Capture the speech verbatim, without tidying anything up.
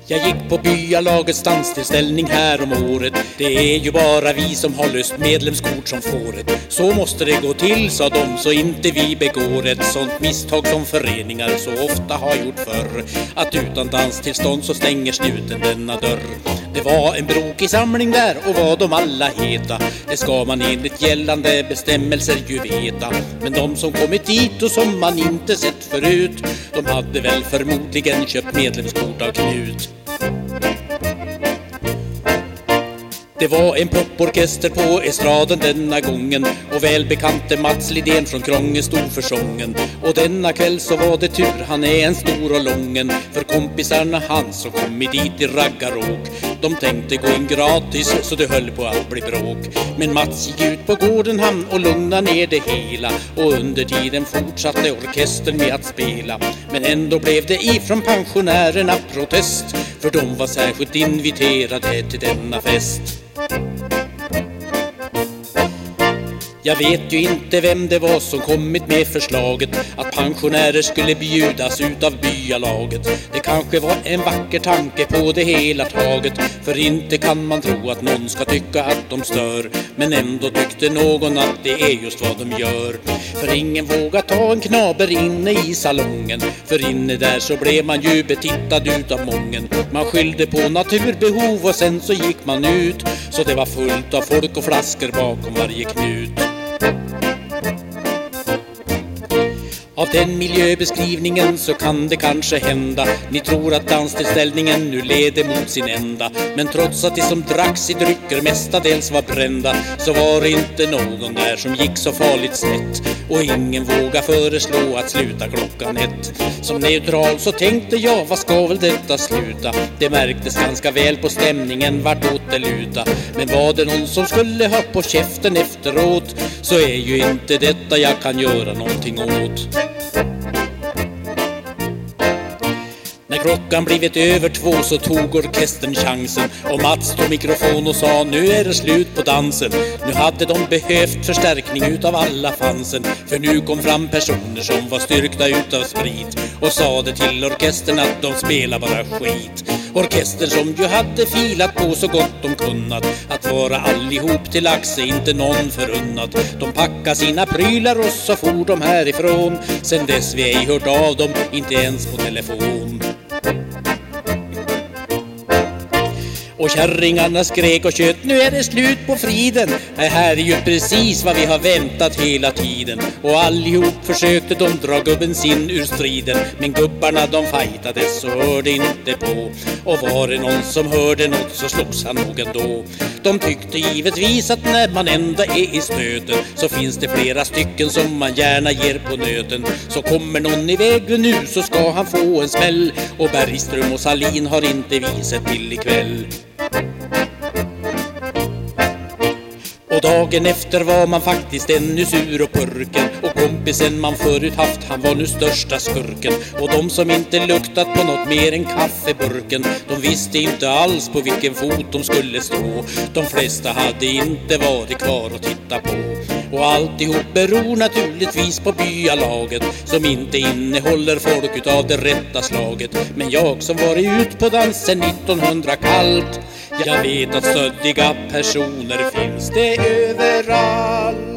Jag gick på byalagets danstillställning här om året. Det är ju bara vi som har löst medlemskort som fåret. Så måste det gå till, sa de, så inte vi begår ett sånt misstag som föreningar så ofta har gjort förr. Att utan danstillstånd så stänger snuten denna dörr. Det var en brokig samling där och vad de alla heta. Det ska man enligt gällande bestämmelser ju veta. Men de som kommit dit och som man inte sett förut, de hade väl förmodligen köpt medlemskort av Knut. Det var en poporkester på estraden denna gången, och välbekante Mats Lidén från Krånge stod för sången. Och denna kväll så var det tur, han är en stor och lången, för kompisarna hans som kommit dit i raggaråk. De tänkte gå in gratis så det höll på att bli bråk. Men Mats gick ut på gården han och lugnade ner det hela, och under tiden fortsatte orkestern med att spela. Men ändå blev det ifrån pensionärerna protest, för de var särskilt inviterade till denna fest. Jag vet ju inte vem det var som kommit med förslaget att pensionärer skulle bjudas ut av byalaget. Det kanske var en vacker tanke på det hela taget, för inte kan man tro att någon ska tycka att de stör. Men ändå tyckte någon att det är just vad de gör. För ingen vågar ta en knaber inne i salongen, för inne där så blev man ju betittad utav mången. Man skyllde på naturbehov och sen så gick man ut, så det var fullt av folk och flaskor bakom varje knut. Av den miljöbeskrivningen så kan det kanske hända ni tror att danstillställningen nu leder mot sin ända. Men trots att de som dracks i drycker mestadels var brända, så var det inte någon där som gick så farligt snett. Och ingen vågar föreslå att sluta klockan ett. Som neutral så tänkte jag, vad ska väl detta sluta? Det märktes ganska väl på stämningen vartåt det luta. Men var det någon som skulle ha på käften efteråt, så är ju inte detta jag kan göra någonting åt. När klockan blivit över två så tog orkestern chansen, och Mats tog mikrofon och sa, nu är det slut på dansen. Nu hade de behövt förstärkning utav alla fansen, för nu kom fram personer som var styrkta utav sprit och sade till orkestern att de spelar bara skit. Orkestern som ju hade filat på så gott de kunnat att vara allihop till lax, inte någon förunnat. De packade sina prylar och så for de härifrån. Sen dess vi ej hört av dem, inte ens på telefon. Och kärringarna skrek och tjöt, nu är det slut på friden. Det här är ju precis vad vi har väntat hela tiden. Och allihop försökte de dra gubben sin ur striden, men gubbarna de fightades och hörde inte på. Och var det någon som hörde något så slogs han nog ändå. De tyckte givetvis att när man ändå är i stöten, så finns det flera stycken som man gärna ger på nöten. Så kommer någon i vägen nu så ska han få en smäll, och Bergström och Salin har inte visat till ikväll. Och dagen efter var man faktiskt ännu sur och purken, och kompisen man förut haft, han var nu största skurken. Och de som inte luktat på något mer än kaffeburken, de visste inte alls på vilken fot de skulle stå. De flesta hade inte varit kvar och titta på. Och alltihop beror naturligtvis på byalaget, som inte innehåller folk utav det rätta slaget. Men jag som varit ut på dansen nittonhundra kallt, jag vet att stöddiga personer finns det överallt.